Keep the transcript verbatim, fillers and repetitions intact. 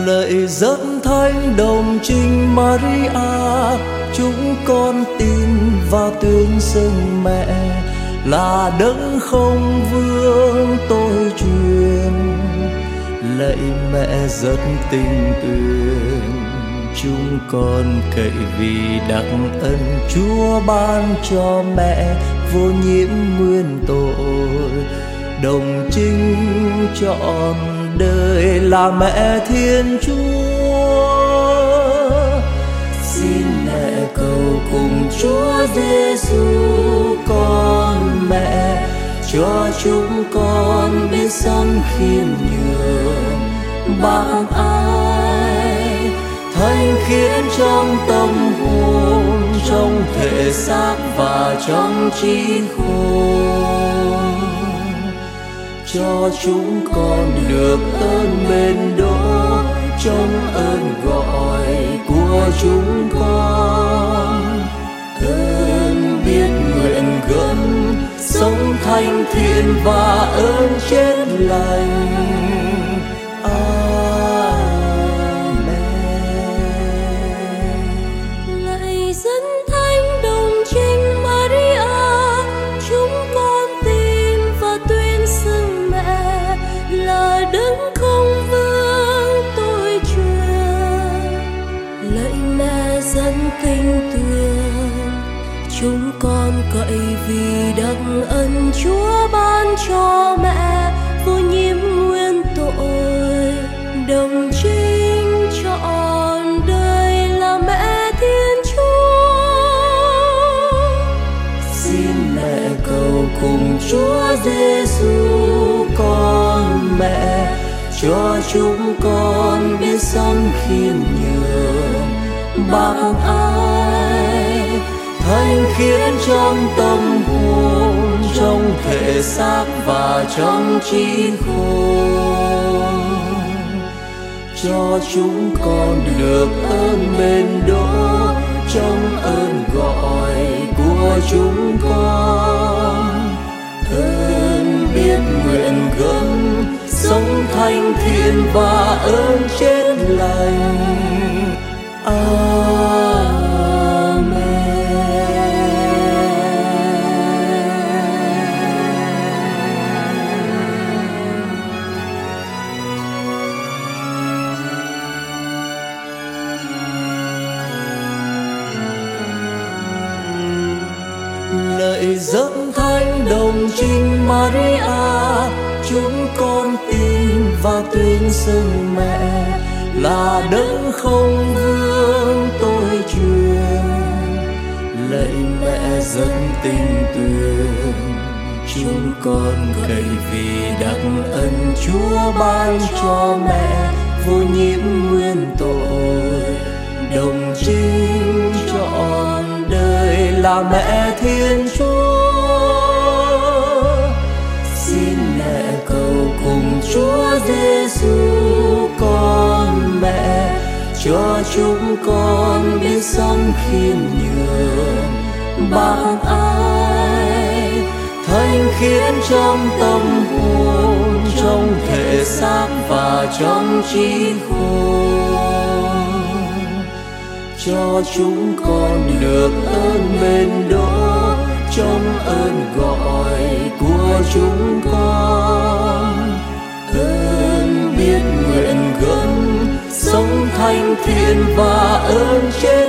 Lạy rất thánh đồng trinh Maria, chúng con tin và tuyên xưng mẹ là đấng không vương tôi truyền. Lạy mẹ rất tình tuyệt, chúng con cậy vì đặc ân Chúa ban cho mẹ vô nhiễm nguyên tội, đồng trinh trọn đời là mẹ Thiên Chúa. Xin mẹ cầu cùng Chúa Giêsu con mẹ, cho chúng con biết sống khiêm nhường bác ái, thanh khiết trong tâm hồn, trong thể xác và trong trí khôn, cho chúng con được ơn bền đỗ trong ơn gọi của chúng con. Ơn biết nguyện gấm sống thanh thiện và ơn chết lành. Kinh tuyển chúng con cậy vì đặc ân Chúa ban cho mẹ vô nhiễm nguyên tội, đồng trinh trọn đời là mẹ Thiên Chúa. Xin mẹ cầu cùng Chúa Giêsu con mẹ, cho chúng con biết sống khiêm nhường bác ái, thanh khiết trong tâm hồn, trong thể xác và trong trí khôn, cho chúng con được ơn bền đỗ trong ơn gọi của chúng con. Ơn biết nguyện gấm sống thanh thiện và ơn chết lành. Lạy rất thánh đồng trinh Maria, chúng con tin và tuyên xưng mẹ là đấng không vương tôi truyền. Lạy mẹ rất tình tuyệt, chúng con cậy vì đặc ân Chúa ban cho mẹ vô nhiễm nguyên tội, đồng trinh trọn đời là mẹ Thiên Chúa. Xin mẹ cầu cùng Chúa Giêsu con mẹ, cho chúng con biết sống khiêm nhường bác ái, thanh khiết trong tâm hồn, trong thể xác và trong trí khôn, cho chúng con được ơn bền đỗ trong ơn gọi của chúng con. Ơn biết nguyện gấm sống thanh thiện và ơn chết